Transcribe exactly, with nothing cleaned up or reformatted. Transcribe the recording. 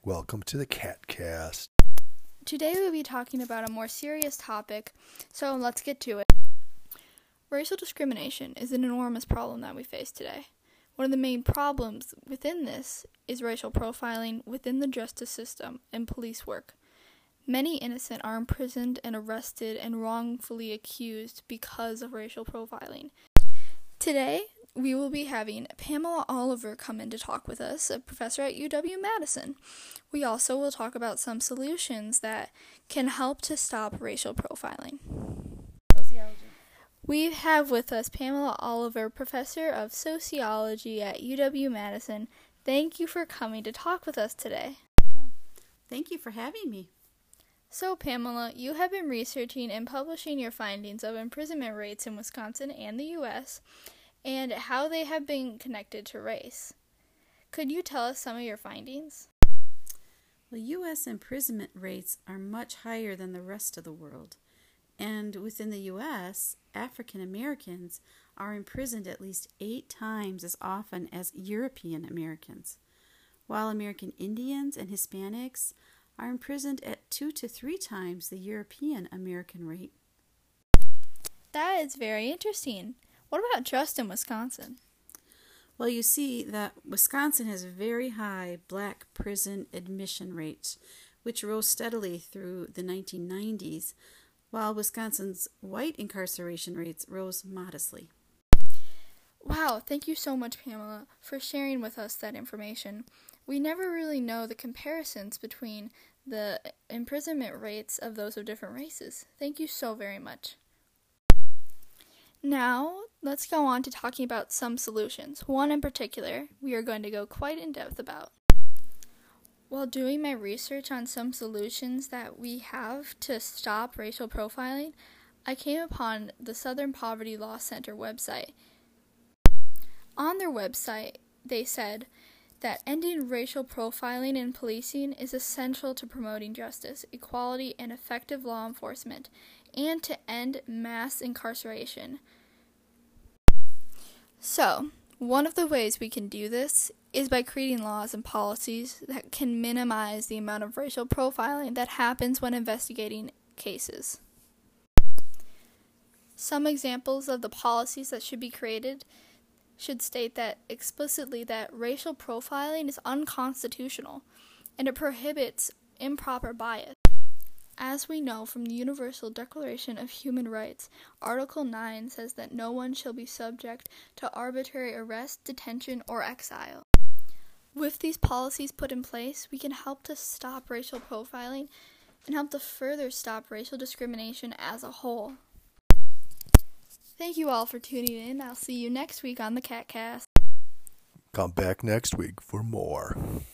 Welcome to the CatCast. Today we'll be talking about a more serious topic, so let's get to it. Racial discrimination is an enormous problem that we face today. One of the main problems within this is racial profiling within the justice system and police work. Many innocent are imprisoned and arrested and wrongfully accused because of racial profiling. Today, we will be having Pamela Oliver come in to talk with us, a professor at U W Madison. We also will talk about some solutions that can help to stop racial profiling. Sociology. We have with us Pamela Oliver, professor of sociology at U W Madison. Thank you for coming to talk with us today. Thank you for having me. So, Pamela, you have been researching and publishing your findings of imprisonment rates in Wisconsin and the U S and how they have been connected to race. Could you tell us some of your findings? Well, U S imprisonment rates are much higher than the rest of the world. And within the U S, African Americans are imprisoned at least eight times as often as European Americans, while American Indians and Hispanics are imprisoned at two to three times the European American rate. That is very interesting. What about just in Wisconsin? Well, you see that Wisconsin has very high black prison admission rates, which rose steadily through the nineteen nineties, while Wisconsin's white incarceration rates rose modestly. Wow, thank you so much, Pamela, for sharing with us that information. We never really know the comparisons between the imprisonment rates of those of different races. Thank you so very much. Now, let's go on to talking about some solutions. One in particular, we are going to go quite in depth about. While doing my research on some solutions that we have to stop racial profiling, I came upon the Southern Poverty Law Center website. On their website, they said that ending racial profiling in policing is essential to promoting justice, equality, and effective law enforcement, and to end mass incarceration. So, one of the ways we can do this is by creating laws and policies that can minimize the amount of racial profiling that happens when investigating cases. Some examples of the policies that should be created should state that explicitly that racial profiling is unconstitutional and it prohibits improper bias. As we know from the Universal Declaration of Human Rights, Article nine says that no one shall be subject to arbitrary arrest, detention, or exile. With these policies put in place, we can help to stop racial profiling and help to further stop racial discrimination as a whole. Thank you all for tuning in. I'll see you next week on the CatCast. Come back next week for more.